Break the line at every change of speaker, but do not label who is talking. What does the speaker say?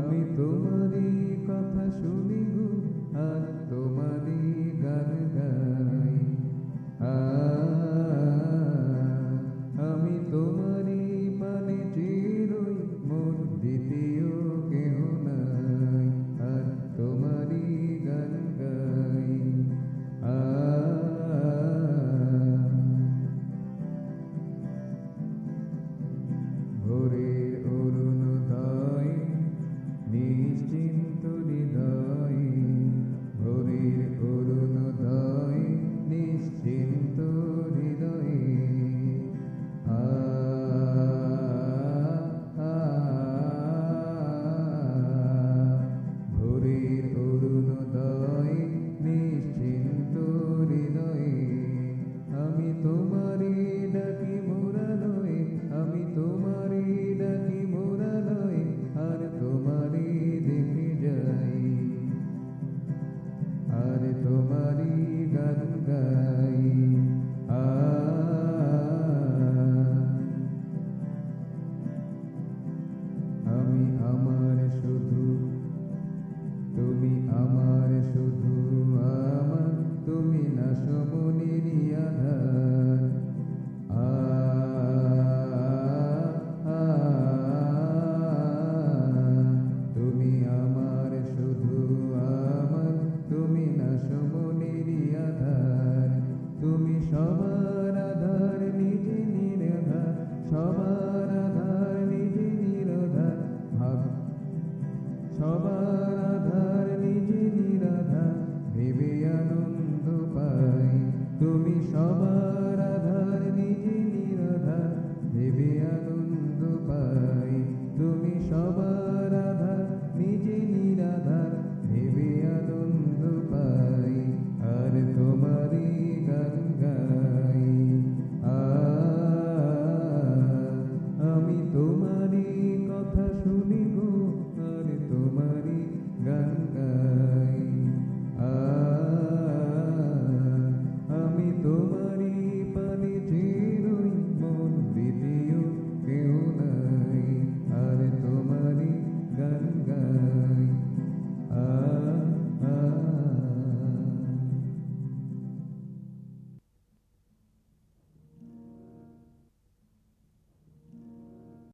আমি তোমারই কথা শুনি গো, আর তোমারই গান গাই। আমি তোমারই পানে চিরই, মোর দ্বিতীয় কেহ নাই, আর তোমারই গান গাই। ভোরের অরুণোদয়ে নিশ্চিন্ত হৃদয়ে, ভোরের অরুণোদয়ে নিশ্চিন্ত হৃদয়ে। ভোরের অরুণোদয়ে নিশ্চিন্ত হৃদয়ে। আমি তোমারই ডাকি মোরালয়ে, আমি তোমারই ডাকি মোরালয়ে, আর তোমারই দেখে যাই, আর তোমারই গান গাই। আমি আমার শুধু, তুমি আমার শুধু আমার, তুমি না সমনিরি আধার। তুমি আমার শুধু আমার, তুমি না সমনিরি আধার। তুমি সবার আধার, নিজে নিরাধার, সবার আধার নিজে নিরাধার, ভাব সবার আধার নিজে নিরাধার, ভেবে আনন্দ পাই। তুমি সবার